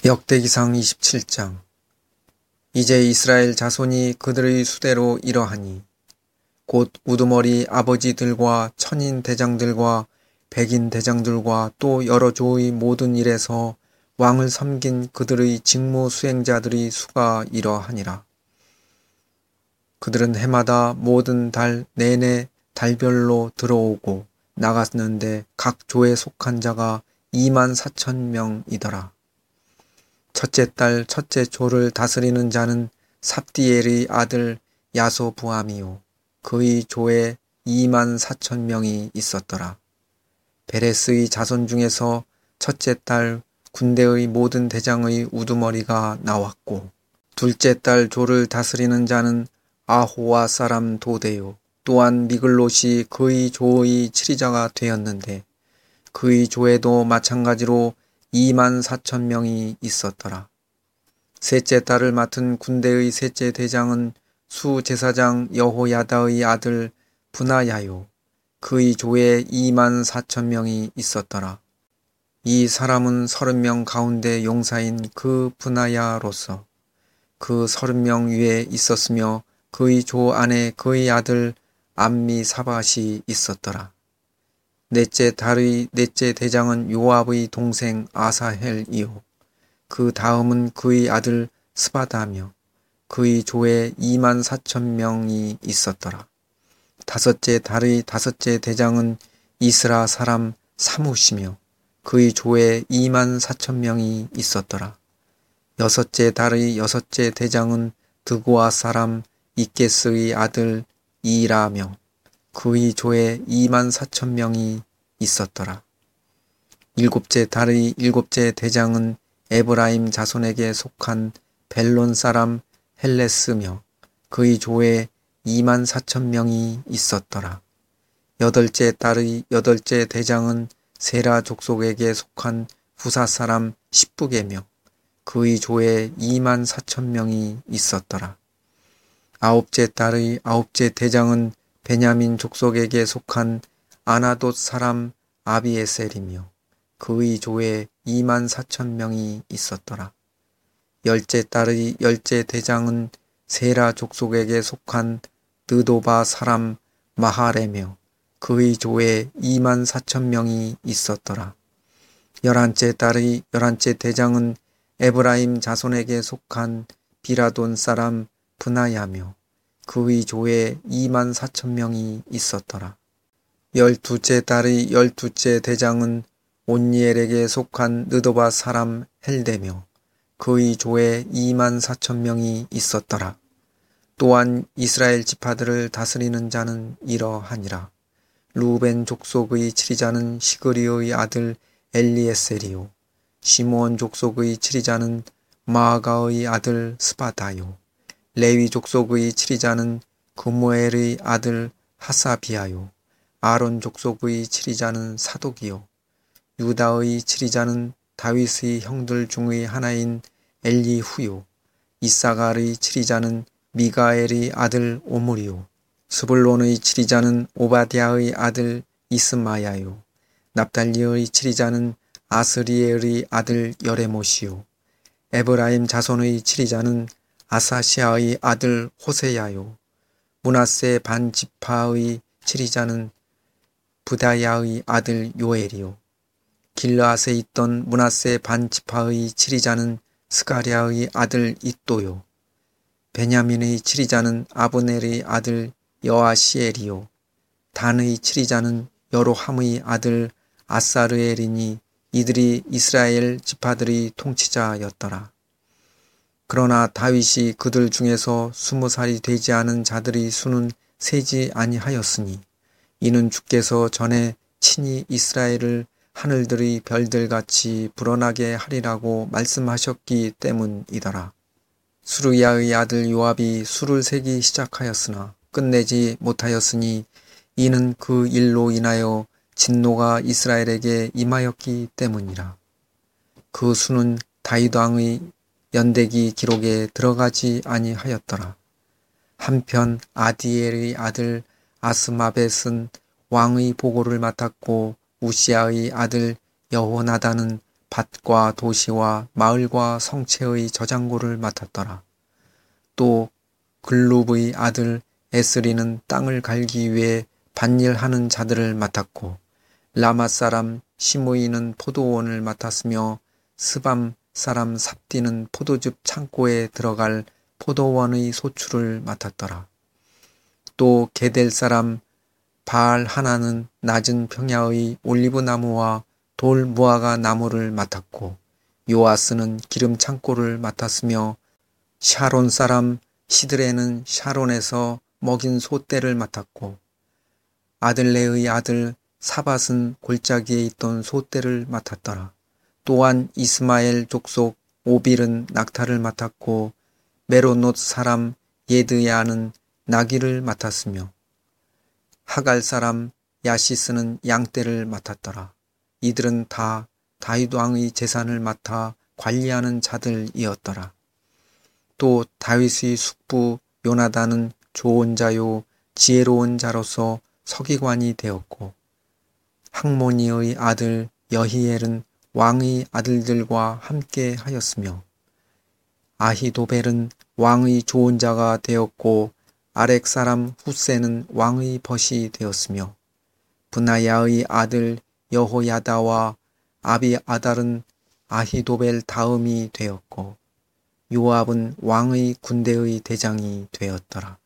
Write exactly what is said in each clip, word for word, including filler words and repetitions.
역대기상 이십칠 장. 이제 이스라엘 자손이 그들의 수대로 이러하니 곧 우두머리 아버지들과 천인 대장들과 백인 대장들과 또 여러 조의 모든 일에서 왕을 섬긴 그들의 직무 수행자들의 수가 이러하니라. 그들은 해마다 모든 달 내내 달별로 들어오고 나갔는데 각 조에 속한 자가 이만 사천 명이더라. 첫째 달 첫째 조를 다스리는 자는 삽디엘의 아들 야소부암이요 그의 조에 이만 사천 명이 있었더라. 베레스의 자손 중에서 첫째 달 군대의 모든 대장의 우두머리가 나왔고, 둘째 달 조를 다스리는 자는 아호와 사람 도데요 또한 미글롯이 그의 조의 치리자가 되었는데 그의 조에도 마찬가지로 이만 사천 명이 있었더라. 셋째 달을 맡은 군대의 셋째 대장은 수제사장 여호야다의 아들 브나야요 그의 조에 이만 사천 명이 있었더라. 이 사람은 서른 명 가운데 용사인 그 브나야로서 그 서른 명 위에 있었으며 그의 조 안에 그의 아들 암미사밧이 있었더라. 넷째 달의 넷째 대장은 요압의 동생 아사헬이요 그 다음은 그의 아들 스바다며 그의 조에 이만 사천 명이 있었더라. 다섯째 달의 다섯째 대장은 이스라 사람 사무시며 그의 조에 이만 사천 명이 있었더라. 여섯째 달의 여섯째 대장은 드고아 사람 이게스의 아들 이라며 그의 조에 이만 사천 명이 있었더라. 일곱째 달의 일곱째 대장은 에브라임 자손에게 속한 벨론 사람 헬레스며 그의 조에 이만 사천 명이 있었더라. 여덟째 달의 여덟째 대장은 세라 족속에게 속한 후사 사람 십부게며 그의 조에 이만 사천 명이 있었더라. 아홉째 달의 아홉째 대장은 베냐민 족속에게 속한 아나돗 사람 아비에셀이며 그의 조에 이만 사천 명이 있었더라. 열째 달의 열째 대장은 세라 족속에게 속한 느도바 사람 마하레며 그의 조에 이만 사천 명이 있었더라. 열한째 달의 열한째 대장은 에브라임 자손에게 속한 비라돈 사람 브나야며 그의 조에 이만 사천 명이 있었더라. 열두째 달의 열두째 대장은 온니엘에게 속한 느도바 사람 헬데며 그의 조에 이만 사천 명이 있었더라. 또한 이스라엘 지파들을 다스리는 자는 이러하니라. 루벤 족속의 치리자는 시그리의 아들 엘리에셀이요 시므온 족속의 치리자는 마아가의 아들 스바다요 레위 족속의 치리자는 그무엘의 아들 하사비아요 아론 족속의 치리자는 사독이요 유다의 치리자는 다윗의 형들 중의 하나인 엘리후요 이사갈의 치리자는 미가엘의 아들 오므리요 스불론의 치리자는 오바댜의 아들 이스마야요 납달리의 치리자는 아스리엘의 아들 여레못이요 에브라임 자손의 치리자는 아사시아의 아들 호세야요 므낫세 반지파의 치리자는 부다야의 아들 요엘이요 길르앗에 있던 므낫세 반지파의 치리자는 스가랴의 아들 잇도요 베냐민의 치리자는 아브넬의 아들 여아시엘이요 단의 치리자는 여로함의 아들 아사르엘이니 이들이 이스라엘 지파들의 통치자였더라. 그러나 다윗이 그들 중에서 스무 살이 되지 않은 자들의 수는 세지 아니하였으니 이는 주께서 전에 친히 이스라엘을 하늘들의 별들같이 불어나게 하리라고 말씀하셨기 때문이더라. 수르야의 아들 요압이 수를 세기 시작하였으나 끝내지 못하였으니 이는 그 일로 인하여 진노가 이스라엘에게 임하였기 때문이라. 그 수는 다윗 왕의 연대기 기록에 들어가지 아니하였더라. 한편 아디엘의 아들 아스마벳은 왕의 보고를 맡았고 우시아의 아들 여호나단은 밭과 도시와 마을과 성체의 저장고를 맡았더라. 또 글룹의 아들 에스리는 땅을 갈기 위해 밭일하는 자들을 맡았고, 라맛 사람 시므이는 포도원을 맡았으며 스밤 사람 삽디는 포도즙 창고에 들어갈 포도원의 소출을 맡았더라. 또 게델 사람 바알 하나는 낮은 평야의 올리브 나무와 돌 무화과 나무를 맡았고, 요아스는 기름 창고를 맡았으며 샤론 사람 시드레는 샤론에서 먹인 소떼를 맡았고, 아들레의 아들 사밧은 골짜기에 있던 소떼를 맡았더라. 또한 이스마엘 족속 오빌은 낙타를 맡았고, 메로노트 사람 예드야는 나귀를 맡았으며, 하갈 사람 야시스는 양떼를 맡았더라. 이들은 다 다윗 왕의 재산을 맡아 관리하는 자들이었더라. 또 다윗의 숙부 요나단은 좋은 자요 지혜로운 자로서 서기관이 되었고, 학모니의 아들 여히엘은 왕의 아들들과 함께 하였으며, 아히도벨은 왕의 좋은 자가 되었고, 아렉 사람 후세는 왕의 벗이 되었으며, 브나야의 아들 여호야다와 아비아달은 아히도벨 다음이 되었고, 요압은 왕의 군대의 대장이 되었더라.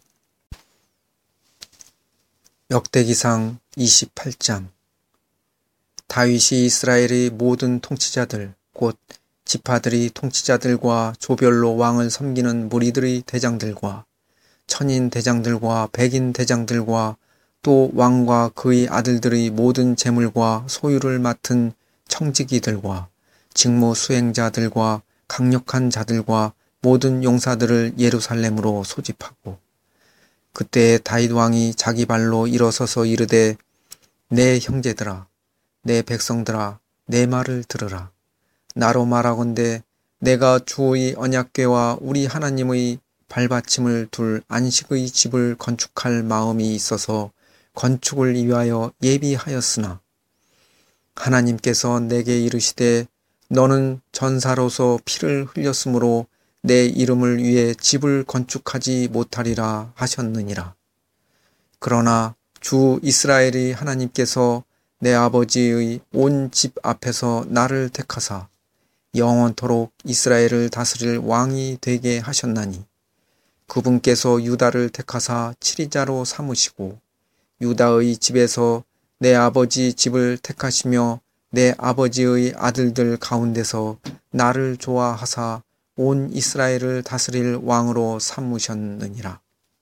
역대기상 이십팔 장. 다윗이 이스라엘의 모든 통치자들 곧 지파들의 통치자들과 조별로 왕을 섬기는 무리들의 대장들과 천인 대장들과 백인 대장들과 또 왕과 그의 아들들의 모든 재물과 소유를 맡은 청지기들과 직무 수행자들과 강력한 자들과 모든 용사들을 예루살렘으로 소집하고, 그때 다윗 왕이 자기 발로 일어서서 이르되, 내 형제들아, 내 백성들아, 내 말을 들으라. 나로 말하건대 내가 주의 언약궤와 우리 하나님의 발받침을 둘 안식의 집을 건축할 마음이 있어서 건축을 위하여 예비하였으나, 하나님께서 내게 이르시되 너는 전사로서 피를 흘렸으므로 내 이름을 위해 집을 건축하지 못하리라 하셨느니라. 그러나 주 이스라엘의 하나님께서 내 아버지의 온 집 앞에서 나를 택하사 영원토록 이스라엘을 다스릴 왕이 되게 하셨나니, 그분께서 유다를 택하사 치리자로 삼으시고 유다의 집에서 내 아버지 집을 택하시며 내 아버지의 아들들 가운데서 나를 좋아하사 온 이스라엘을 다스릴 왕으로 삼으셨느니라.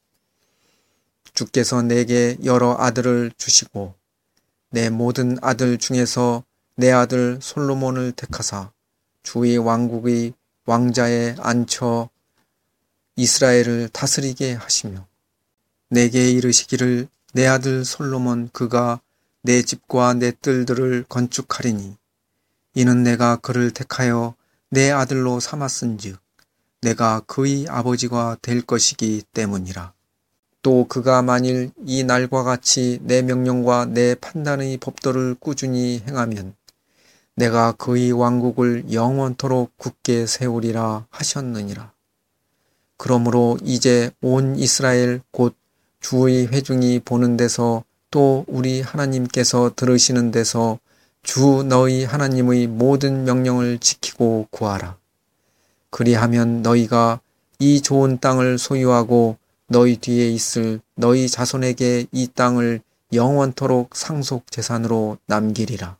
주께서 내게 여러 아들을 주시고 내 모든 아들 중에서 내 아들 솔로몬을 택하사 주의 왕국의 왕자에 앉혀 이스라엘을 다스리게 하시며, 내게 이르시기를 내 아들 솔로몬 그가 내 집과 내 뜰들을 건축하리니, 이는 내가 그를 택하여 내 아들로 삼았은즉 내가 그의 아버지가 될 것이기 때문이라. 또 그가 만일 이 날과 같이 내 명령과 내 판단의 법도를 꾸준히 행하면 내가 그의 왕국을 영원토록 굳게 세우리라 하셨느니라. 그러므로 이제 온 이스라엘 곧 주의 회중이 보는 데서 또 우리 하나님께서 들으시는 데서 주 너희 하나님의 모든 명령을 지키고 구하라. 그리하면 너희가 이 좋은 땅을 소유하고 너희 뒤에 있을 너희 자손에게 이 땅을 영원토록 상속 재산으로 남기리라.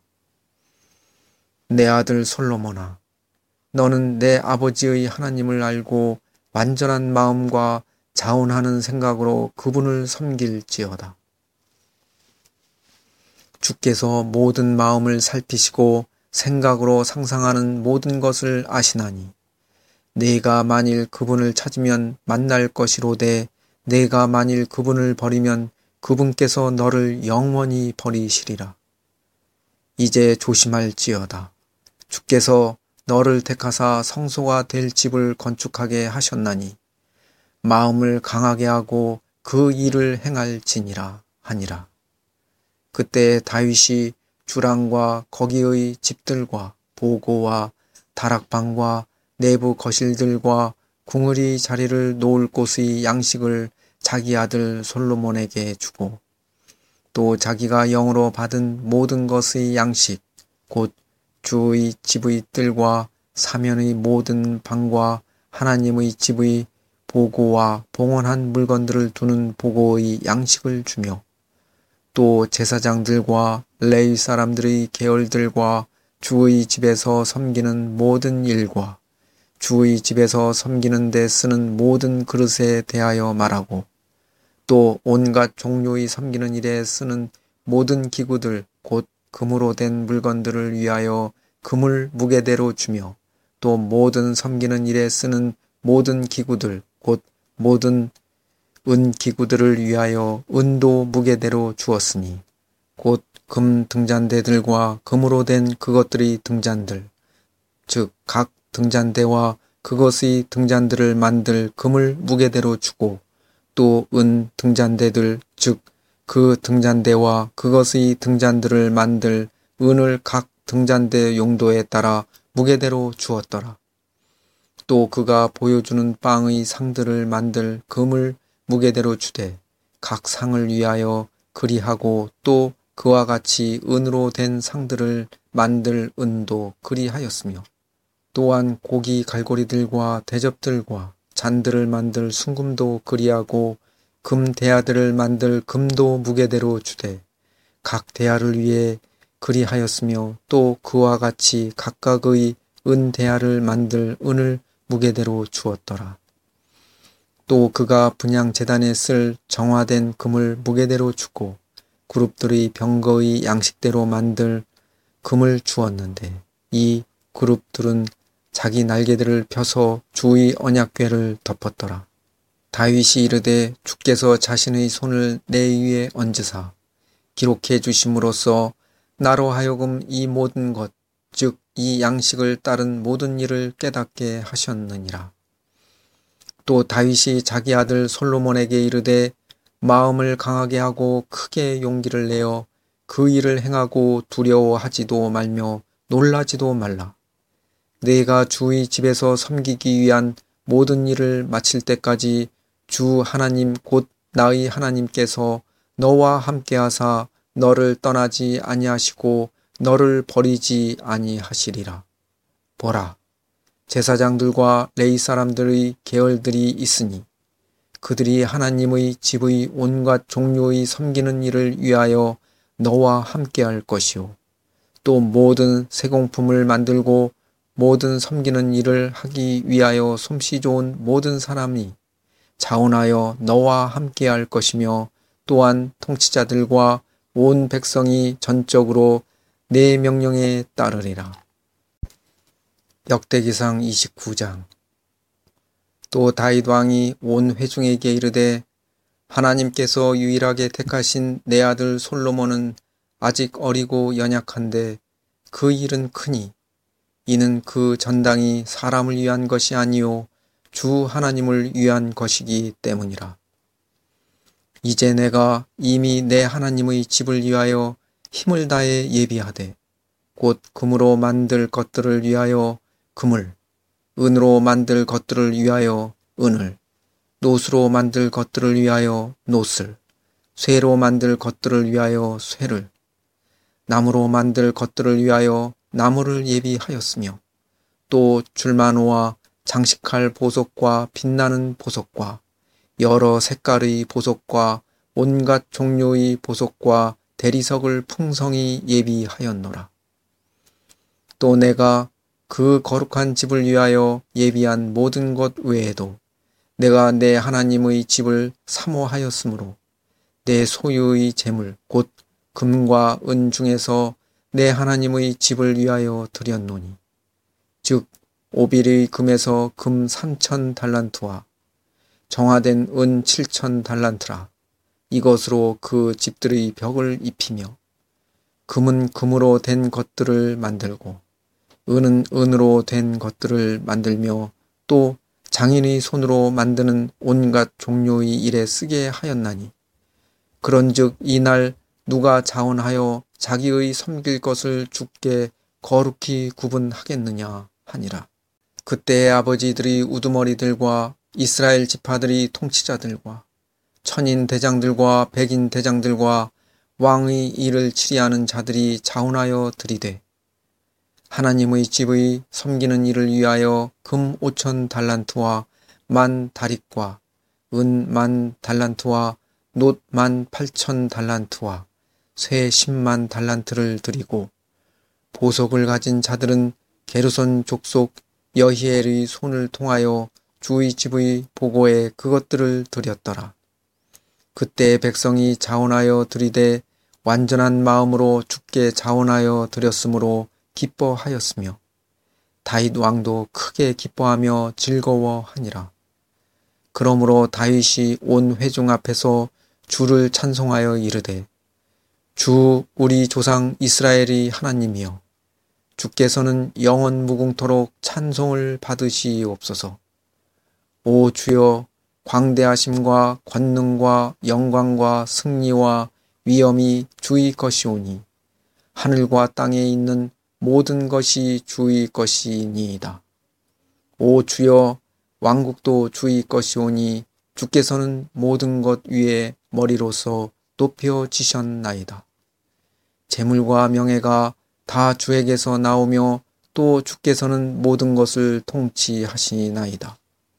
내 아들 솔로몬아, 너는 내 아버지의 하나님을 알고 완전한 마음과 자원하는 생각으로 그분을 섬길지어다. 주께서 모든 마음을 살피시고 생각으로 상상하는 모든 것을 아시나니, 내가 만일 그분을 찾으면 만날 것이로되 내가 만일 그분을 버리면 그분께서 너를 영원히 버리시리라. 이제 조심할지어다. 주께서 너를 택하사 성소가 될 집을 건축하게 하셨나니 마음을 강하게 하고 그 일을 행할지니라 하니라. 그때 다윗이 주랑과 거기의 집들과 보고와 다락방과 내부 거실들과 궁궐이 자리를 놓을 곳의 양식을 자기 아들 솔로몬에게 주고 또 자기가 영으로 받은 모든 것의 양식 곧 주의 집의 뜰과 사면의 모든 방과 하나님의 집의 보고와 봉헌한 물건들을 두는 보고의 양식을 주며 또 제사장들과 레위 사람들의 계열들과 주의 집에서 섬기는 모든 일과 주의 집에서 섬기는 데 쓰는 모든 그릇에 대하여 말하고 또 온갖 종류의 섬기는 일에 쓰는 모든 기구들 곧 금으로 된 물건들을 위하여 금을 무게대로 주며 또 모든 섬기는 일에 쓰는 모든 기구들 곧 모든 은 기구들을 위하여 은도 무게대로 주었으니 곧 금 등잔대들과 금으로 된 그것들의 등잔들 즉 각 등잔대와 그것의 등잔들을 만들 금을 무게대로 주고 또 은 등잔대들 즉 그 등잔대와 그것의 등잔들을 만들 은을 각 등잔대 용도에 따라 무게대로 주었더라. 또 그가 보여주는 빵의 상들을 만들 금을 무게대로 주되 각 상을 위하여 그리하고 또 그와 같이 은으로 된 상들을 만들 은도 그리하였으며 또한 고기 갈고리들과 대접들과 잔들을 만들 순금도 그리하고 금 대야들을 만들 금도 무게대로 주되 각 대야를 위해 그리하였으며 또 그와 같이 각각의 은 대야를 만들 은을 무게대로 주었더라. 또 그가 분향 제단에 쓸 정화된 금을 무게대로 주고 그룹들의 병거의 양식대로 만들 금을 주었는데 이 그룹들은 자기 날개들을 펴서 주의 언약궤를 덮었더라. 다윗이 이르되 주께서 자신의 손을 내 위에 얹으사 기록해 주심으로써 나로 하여금 이 모든 것 즉 이 양식을 따른 모든 일을 깨닫게 하셨느니라. 또 다윗이 자기 아들 솔로몬에게 이르되 마음을 강하게 하고 크게 용기를 내어 그 일을 행하고 두려워하지도 말며 놀라지도 말라. 내가 주의 집에서 섬기기 위한 모든 일을 마칠 때까지 주 하나님 곧 나의 하나님께서 너와 함께하사 너를 떠나지 아니하시고 너를 버리지 아니하시리라. 보라, 제사장들과 레위 사람들의 계열들이 있으니 그들이 하나님의 집의 온갖 종류의 섬기는 일을 위하여 너와 함께할 것이요 또 모든 세공품을 만들고 모든 섬기는 일을 하기 위하여 솜씨 좋은 모든 사람이 자원하여 너와 함께할 것이며 또한 통치자들과 온 백성이 전적으로 내 명령에 따르리라. 역대기상 이십구 장. 또 다윗 왕이 온 회중에게 이르되 하나님께서 유일하게 택하신 내 아들 솔로몬은 아직 어리고 연약한데 그 일은 크니 이는 그 전당이 사람을 위한 것이 아니요 주 하나님을 위한 것이기 때문이라. 이제 내가 이미 내 하나님의 집을 위하여 힘을 다해 예비하되 곧 금으로 만들 것들을 위하여 금을, 은으로 만들 것들을 위하여 은을, 노수로 만들 것들을 위하여 노슬, 쇠로 만들 것들을 위하여 쇠를, 나무로 만들 것들을 위하여 나무를 예비하였으며 또 줄마노와 장식할 보석과 빛나는 보석과 여러 색깔의 보석과 온갖 종류의 보석과 대리석을 풍성히 예비하였노라. 또 내가 그 거룩한 집을 위하여 예비한 모든 것 외에도 내가 내 하나님의 집을 사모하였으므로 내 소유의 재물 곧 금과 은 중에서 내 하나님의 집을 위하여 드렸노니 즉 오빌의 금에서 금 삼천 달란트와 정화된 은 칠천 달란트라. 이것으로 그 집들의 벽을 입히며 금은 금으로 된 것들을 만들고 은은 은으로 된 것들을 만들며 또 장인의 손으로 만드는 온갖 종류의 일에 쓰게 하였나니 그런즉 이날 누가 자원하여 자기의 섬길 것을 주께 거룩히 구분하겠느냐 하니라. 그때의 아버지들이 우두머리들과 이스라엘 지파들이 통치자들과 천인 대장들과 백인 대장들과 왕의 일을 치리하는 자들이 자원하여 들이되 하나님의 집의 섬기는 일을 위하여 금 오천 달란트와 만 다릭과 은 만 달란트와 놋 만 팔천 달란트와 쇠 십만 달란트를 드리고 보석을 가진 자들은 게르손 족속 여히엘의 손을 통하여 주의 집의 보고에 그것들을 드렸더라. 그때 백성이 자원하여 드리되 완전한 마음으로 주께 자원하여 드렸으므로 기뻐하였으며 다윗 왕도 크게 기뻐하며 즐거워하니라. 그러므로 다윗이 온 회중 앞에서 주를 찬송하여 이르되 주 우리 조상 이스라엘의 하나님이여 주께서는 영원 무궁토록 찬송을 받으시옵소서. 오 주여 광대하심과 권능과 영광과 승리와 위엄이 주의 것이오니 하늘과 땅에 있는 모든 것이 주의 것이니이다. 오 주여 왕국도 주의 것이오니 주께서는 모든 것 위에 머리로서 높여지셨나이다. 재물과 명예가 다 주에게서 나오며 또 주께서는 모든 것을 통치하시나이다.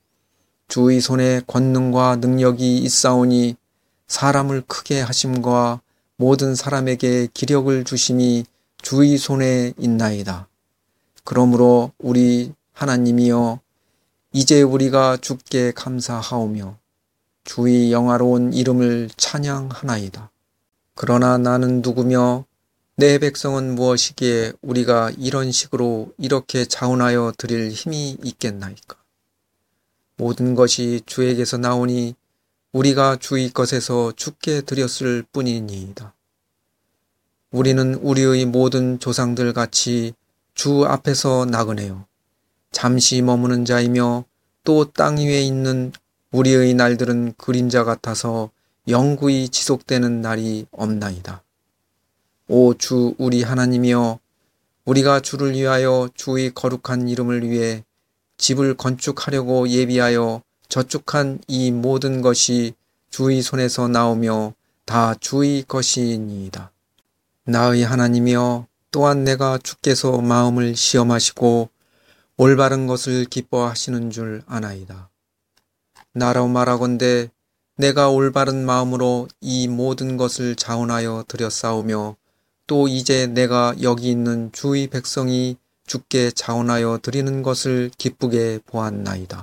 주의 손에 권능과 능력이 있사오니 사람을 크게 하심과 모든 사람에게 기력을 주심이 주의 손에 있나이다. 그러므로 우리 하나님이여 이제 우리가 주께 감사하오며 주의 영화로운 이름을 찬양하나이다. 그러나 나는 누구며 내 백성은 무엇이기에 우리가 이런 식으로 이렇게 자원하여 드릴 힘이 있겠나이까. 모든 것이 주에게서 나오니 우리가 주의 것에서 주께 드렸을 뿐이니이다. 우리는 우리의 모든 조상들 같이 주 앞에서 나그네요 잠시 머무는 자이며 또 땅 위에 있는 우리의 날들은 그림자 같아서 영구히 지속되는 날이 없나이다. 오 주 우리 하나님이여 우리가 주를 위하여 주의 거룩한 이름을 위해 집을 건축하려고 예비하여 저축한 이 모든 것이 주의 손에서 나오며 다 주의 것이니이다. 나의 하나님이여 또한 내가 주께서 마음을 시험하시고 올바른 것을 기뻐하시는 줄 아나이다. 나로 말하건대 내가 올바른 마음으로 이 모든 것을 자원하여 드렸사오며 또 이제 내가 여기 있는 주의 백성이 주께 자원하여 드리는 것을 기쁘게 보았나이다.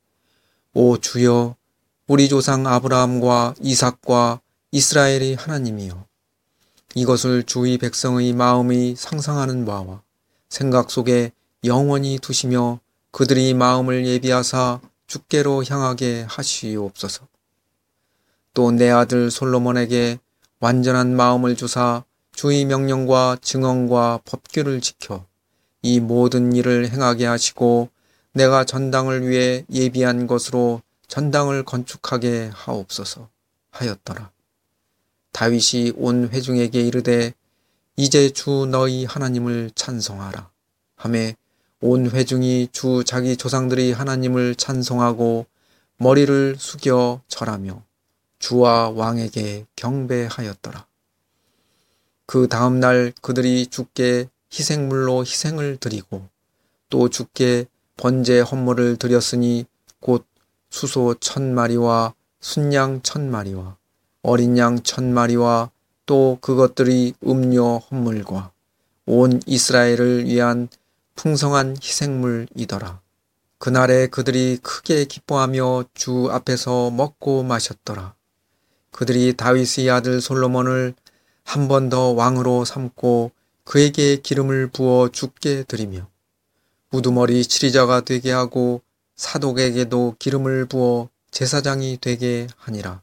오 주여 우리 조상 아브라함과 이삭과 이스라엘의 하나님이여 이것을 주의 백성의 마음이 상상하는 바와 생각 속에 영원히 두시며 그들이 마음을 예비하사 주께로 향하게 하시옵소서. 또 내 아들 솔로몬에게 완전한 마음을 주사 주의 명령과 증언과 법규를 지켜 이 모든 일을 행하게 하시고 내가 전당을 위해 예비한 것으로 전당을 건축하게 하옵소서 하였더라. 다윗이 온 회중에게 이르되 이제 주 너희 하나님을 찬송하라 하매 온 회중이 주 자기 조상들이 하나님을 찬송하고 머리를 숙여 절하며 주와 왕에게 경배하였더라. 그 다음 날 그들이 주께 희생물로 희생을 드리고 또 주께 번제 헌물을 드렸으니 곧 수소 천 마리와 순양 천 마리와 어린 양 천 마리와 또 그것들이 음료 헌물과 온 이스라엘을 위한 풍성한 희생물이더라. 그날에 그들이 크게 기뻐하며 주 앞에서 먹고 마셨더라. 그들이 다윗의 아들 솔로몬을 한 번 더 왕으로 삼고 그에게 기름을 부어 주께 드리며 우두머리 치리자가 되게 하고 사독에게도 기름을 부어 제사장이 되게 하니라.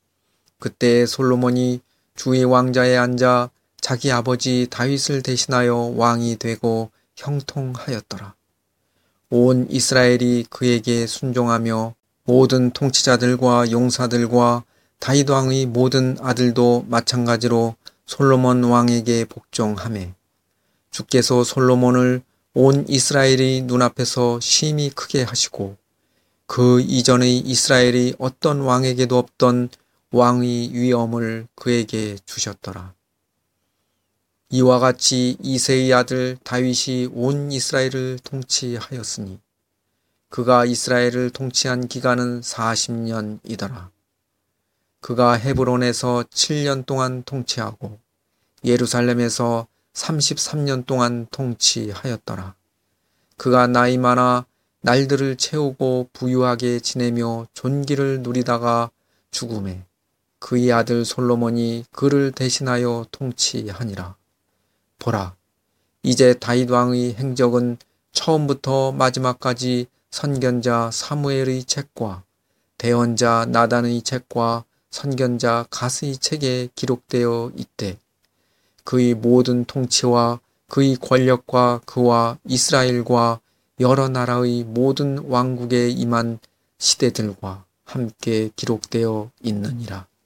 그때 솔로몬이 주의 왕자에 앉아 자기 아버지 다윗을 대신하여 왕이 되고 형통하였더라. 온 이스라엘이 그에게 순종하며 모든 통치자들과 용사들과 다윗 왕의 모든 아들도 마찬가지로 솔로몬 왕에게 복종하매 주께서 솔로몬을 온 이스라엘이 눈앞에서 심히 크게 하시고 그 이전의 이스라엘이 어떤 왕에게도 없던 왕의 위엄을 그에게 주셨더라. 이와 같이 이새의 아들 다윗이 온 이스라엘을 통치하였으니 그가 이스라엘을 통치한 기간은 사십 년이더라. 그가 헤브론에서 칠 년 동안 통치하고 예루살렘에서 삼십삼 년 동안 통치하였더라. 그가 나이 많아 날들을 채우고 부유하게 지내며 존귀를 누리다가 죽음에 그의 아들 솔로몬이 그를 대신하여 통치하니라. 보라, 이제 다윗 왕의 행적은 처음부터 마지막까지 선견자 사무엘의 책과 대언자 나단의 책과 선견자 갓의 책에 기록되어 있되 그의 모든 통치와 그의 권력과 그와 이스라엘과 여러 나라의 모든 왕국에 임한 시대들과 함께 기록되어 있느니라.